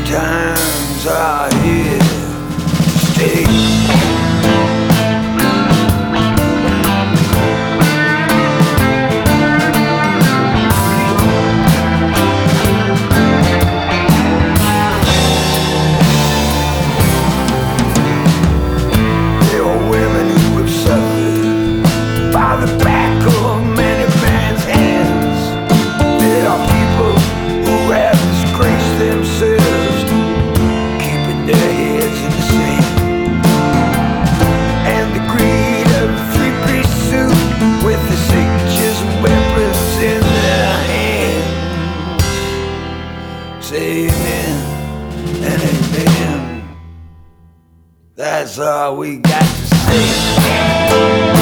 times are here to stay. There are women who have suffered by the back of many man's hands. There are people who have disgraced themselves, keeping their heads in the sand. And the greed of a three-piece suit with the signatures and weapons in their hands. Say amen and amen. That's all we got to say.